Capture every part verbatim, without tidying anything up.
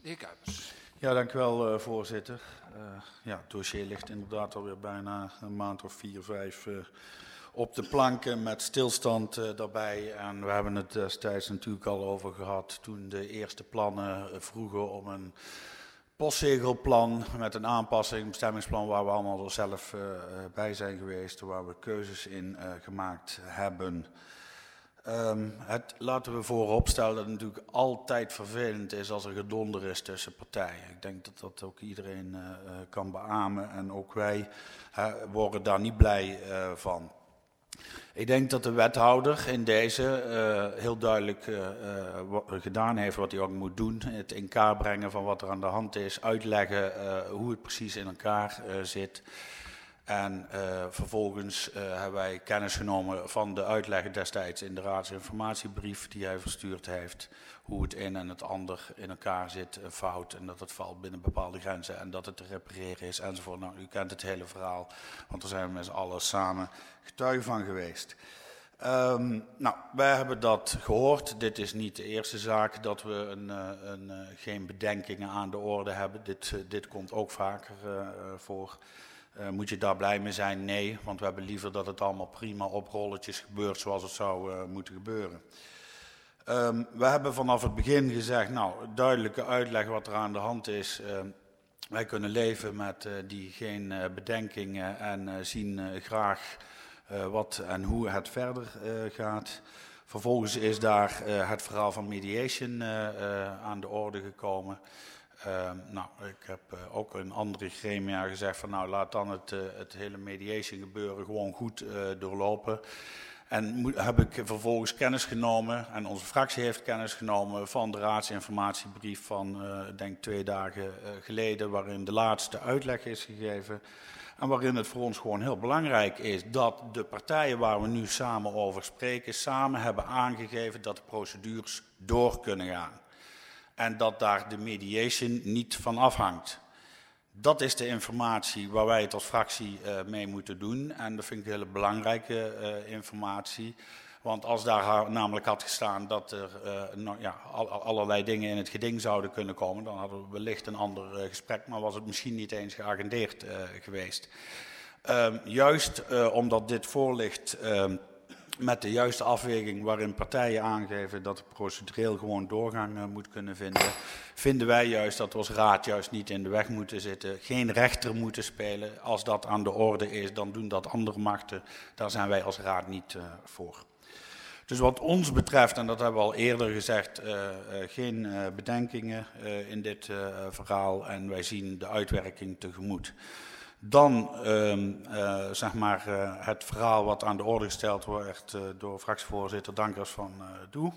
De heer Kuipers. Ja, dank u wel, uh, voorzitter. Uh, ja, het dossier ligt inderdaad alweer bijna een maand of vier, vijf uh, op de planken met stilstand uh, daarbij. En we hebben het destijds natuurlijk al over gehad toen de eerste plannen uh, vroegen om een postzegelplan met een aanpassing, een bestemmingsplan waar we allemaal er zelf uh, bij zijn geweest, waar we keuzes in uh, gemaakt hebben. Um, het, laten we voorop stellen dat het natuurlijk altijd vervelend is als er gedonder is tussen partijen. Ik denk dat dat ook iedereen uh, kan beamen en ook wij uh, worden daar niet blij uh, van. Ik denk dat de wethouder in deze uh, heel duidelijk uh, uh, gedaan heeft wat hij ook moet doen. Het in kaart brengen van wat er aan de hand is, uitleggen uh, hoe het precies in elkaar uh, zit. En uh, vervolgens uh, hebben wij kennis genomen van de uitleg destijds in de raadsinformatiebrief die hij verstuurd heeft. Hoe het een en het ander in elkaar zit, uh, fout en dat het valt binnen bepaalde grenzen en dat het te repareren is enzovoort. Nou, u kent het hele verhaal, want daar zijn we met z'n allen samen getuige van geweest. Um, nou, wij hebben dat gehoord. Dit is niet de eerste zaak dat we een, een, een, geen bedenkingen aan de orde hebben. Dit, dit komt ook vaker uh, voor. Uh, moet je daar blij mee zijn? Nee, want we hebben liever dat het allemaal prima op rolletjes gebeurt zoals het zou uh, moeten gebeuren. Um, we hebben vanaf het begin gezegd, nou, duidelijke uitleg wat er aan de hand is. Uh, wij kunnen leven met uh, die geen uh, bedenkingen en uh, zien uh, graag uh, wat en hoe het verder uh, gaat. Vervolgens is daar uh, het verhaal van mediation uh, uh, aan de orde gekomen. Uh, nou, ik heb uh, ook in andere gremia gezegd van nou laat dan het, uh, het hele mediation gebeuren gewoon goed uh, doorlopen. En moet, heb ik vervolgens kennis genomen en onze fractie heeft kennis genomen van de raadsinformatiebrief van uh, denk twee dagen uh, geleden waarin de laatste uitleg is gegeven. En waarin het voor ons gewoon heel belangrijk is dat de partijen waar we nu samen over spreken samen hebben aangegeven dat de procedures door kunnen gaan. En dat daar de mediation niet van afhangt. Dat is de informatie waar wij het als fractie uh, mee moeten doen. En dat vind ik een hele belangrijke uh, informatie. Want als daar namelijk had gestaan dat er uh, nou, ja, al, allerlei dingen in het geding zouden kunnen komen, dan hadden we wellicht een ander uh, gesprek, maar was het misschien niet eens geagendeerd uh, geweest. Uh, juist uh, omdat dit voorligt uh, met de juiste afweging waarin partijen aangeven dat het procedureel gewoon doorgang uh, moet kunnen vinden, vinden wij juist dat we als raad juist niet in de weg moeten zitten, geen rechter moeten spelen. Als dat aan de orde is, dan doen dat andere machten. Daar zijn wij als raad niet uh, voor. Dus wat ons betreft, en dat hebben we al eerder gezegd, uh, uh, geen uh, bedenkingen uh, in dit uh, verhaal en wij zien de uitwerking tegemoet. Dan uh, uh, zeg maar uh, het verhaal wat aan de orde gesteld wordt uh, door fractievoorzitter Dankers van uh, Doe.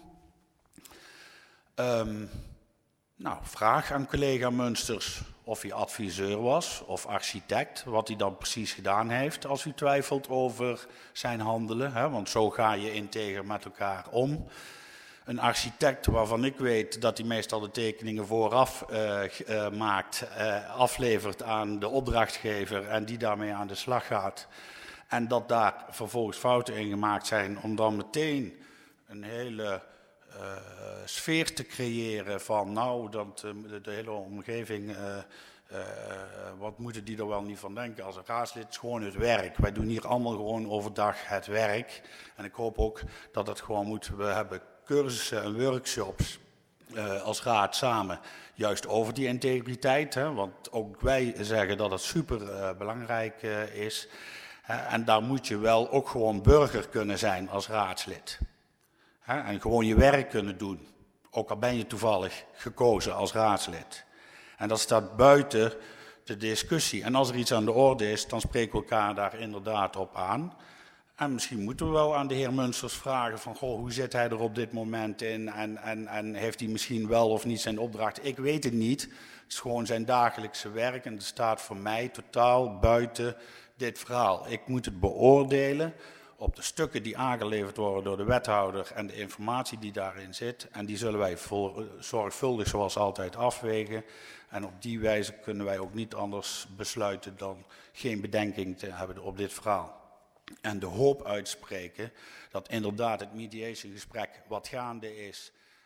Um, nou, vraag aan collega Munsters of hij adviseur was of architect, wat hij dan precies gedaan heeft als u twijfelt over zijn handelen. Hè, want zo ga je integer met elkaar om. Een architect waarvan ik weet dat hij meestal de tekeningen vooraf uh, uh, maakt, uh, aflevert aan de opdrachtgever en die daarmee aan de slag gaat. En dat daar vervolgens fouten in gemaakt zijn om dan meteen een hele uh, sfeer te creëren van nou, dat, uh, de, de hele omgeving, uh, uh, wat moeten die er wel niet van denken als een raadslid, het is gewoon het werk. Wij doen hier allemaal gewoon overdag het werk en ik hoop ook dat het gewoon moet, we hebben cursussen en workshops uh, als raad samen, juist over die integriteit. Hè, want ook wij zeggen dat het super uh, belangrijk uh, is. Uh, en daar moet je wel ook gewoon burger kunnen zijn als raadslid. Hè, en gewoon je werk kunnen doen. Ook al ben je toevallig gekozen als raadslid. En dat staat buiten de discussie. En als er iets aan de orde is, dan spreken we elkaar daar inderdaad op aan. En misschien moeten we wel aan de heer Munsters vragen van, goh, hoe zit hij er op dit moment in en, en, en heeft hij misschien wel of niet zijn opdracht? Ik weet het niet. Het is gewoon zijn dagelijkse werk en het staat voor mij totaal buiten dit verhaal. Ik moet het beoordelen op de stukken die aangeleverd worden door de wethouder en de informatie die daarin zit. En die zullen wij vol, zorgvuldig zoals altijd afwegen. En op die wijze kunnen wij ook niet anders besluiten dan geen bedenking te hebben op dit verhaal. En de hoop uitspreken dat inderdaad het mediationgesprek wat gaande is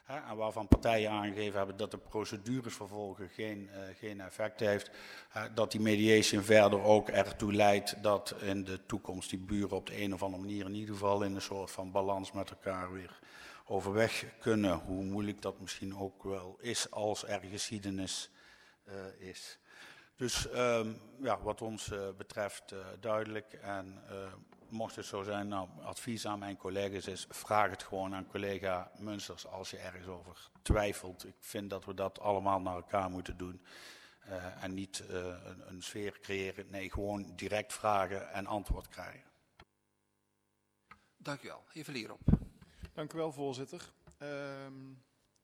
Hè, en waarvan partijen aangegeven hebben dat de procedures vervolgen geen, uh, geen effect heeft. Uh, dat die mediation verder ook ertoe leidt dat in de toekomst die buren op de een of andere manier in ieder geval in een soort van balans met elkaar weer overweg kunnen. Hoe moeilijk dat misschien ook wel is als er geschiedenis uh, is. Dus um, ja, wat ons uh, betreft uh, duidelijk. En uh, mocht het zo zijn, nou, advies aan mijn collega's is, vraag het gewoon aan collega Munsters als je ergens over twijfelt. Ik vind dat we dat allemaal naar elkaar moeten doen. Uh, en niet uh, een, een sfeer creëren. Nee, gewoon direct vragen en antwoord krijgen. Dank u wel. Heer Verlierop. Dank u wel, voorzitter. Um,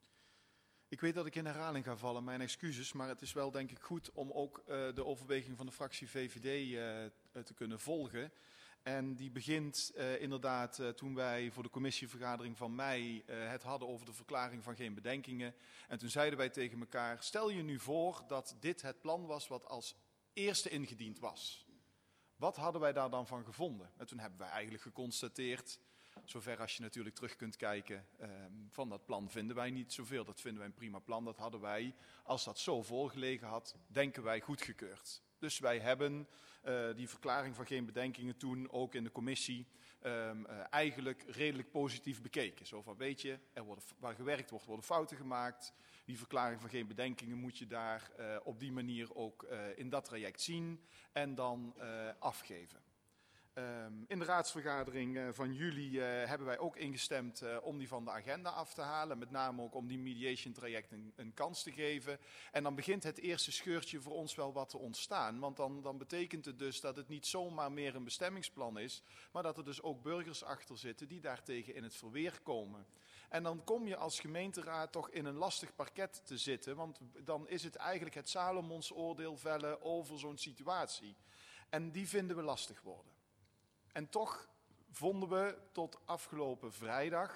ik weet dat ik in herhaling ga vallen, mijn excuses, maar het is wel denk ik goed om ook uh, de overweging van de fractie V V D uh, te kunnen volgen. En die begint uh, inderdaad uh, toen wij voor de commissievergadering van mei uh, het hadden over de verklaring van geen bedenkingen. En toen zeiden wij tegen elkaar, stel je nu voor dat dit het plan was wat als eerste ingediend was. Wat hadden wij daar dan van gevonden? En toen hebben wij eigenlijk geconstateerd, zover als je natuurlijk terug kunt kijken, uh, van dat plan vinden wij niet zoveel. Dat vinden wij een prima plan. Dat hadden wij, als dat zo voorgelegen had, denken wij goedgekeurd. Dus wij hebben uh, die verklaring van geen bedenkingen toen ook in de commissie um, uh, eigenlijk redelijk positief bekeken. Zo van, weet je, er worden, waar gewerkt wordt, worden fouten gemaakt. Die verklaring van geen bedenkingen moet je daar uh, op die manier ook uh, in dat traject zien en dan uh, afgeven. Um, in de raadsvergadering uh, van juli uh, hebben wij ook ingestemd uh, om die van de agenda af te halen. Met name ook om die mediation traject een, een kans te geven. En dan begint het eerste scheurtje voor ons wel wat te ontstaan. Want dan, dan betekent het dus dat het niet zomaar meer een bestemmingsplan is. Maar dat er dus ook burgers achter zitten die daartegen in het verweer komen. En dan kom je als gemeenteraad toch in een lastig parket te zitten. Want dan is het eigenlijk het Salomonsoordeel vellen over zo'n situatie. En die vinden we lastig worden. En toch vonden we tot afgelopen vrijdag,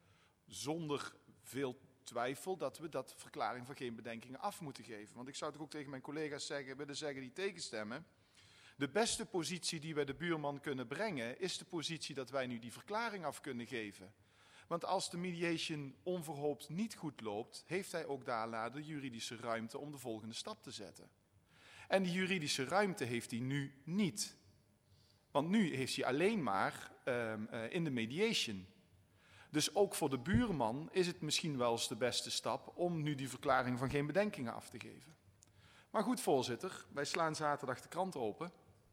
zonder veel twijfel, dat we dat verklaring van geen bedenkingen af moeten geven. Want ik zou toch ook tegen mijn collega's zeggen, willen zeggen die tegenstemmen. De beste positie die wij de buurman kunnen brengen, is de positie dat wij nu die verklaring af kunnen geven. Want als de mediation onverhoopt niet goed loopt, heeft hij ook daarna de juridische ruimte om de volgende stap te zetten. En die juridische ruimte heeft hij nu niet. Want nu heeft hij alleen maar uh, uh, in de mediation. Dus ook voor de buurman is het misschien wel eens de beste stap om nu die verklaring van geen bedenkingen af te geven. Maar goed, voorzitter, wij slaan zaterdag de krant open.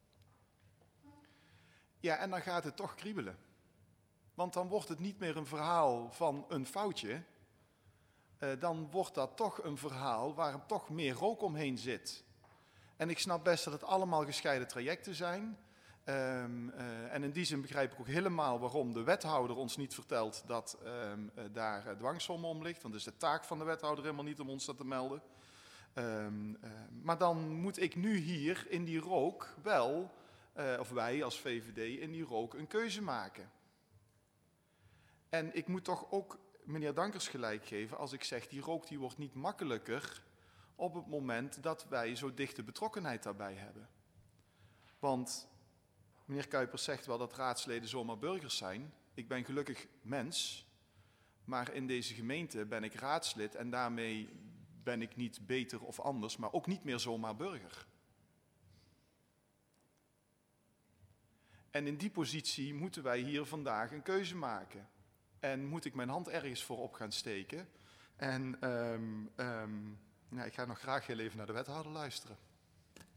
Ja, en dan gaat het toch kriebelen. Want dan wordt het niet meer een verhaal van een foutje. Uh, dan wordt dat toch een verhaal waar toch meer rook omheen zit. En ik snap best dat het allemaal gescheiden trajecten zijn. Um, uh, en in die zin begrijp ik ook helemaal waarom de wethouder ons niet vertelt dat um, uh, daar uh, dwangsom om ligt. Want het is de taak van de wethouder helemaal niet om ons dat te melden. Um, uh, maar dan moet ik nu hier in die rook wel, uh, of wij als V V D in die rook een keuze maken. En ik moet toch ook meneer Dankers gelijk geven als ik zeg die rook die wordt niet makkelijker op het moment dat wij zo dichte betrokkenheid daarbij hebben. Want meneer Kuipers zegt wel dat raadsleden zomaar burgers zijn. Ik ben gelukkig mens, maar in deze gemeente ben ik raadslid en daarmee ben ik niet beter of anders, maar ook niet meer zomaar burger. En in die positie moeten wij hier vandaag een keuze maken. En moet ik mijn hand ergens voor op gaan steken. En um, um, nou, ik ga nog graag heel even naar de wethouder luisteren.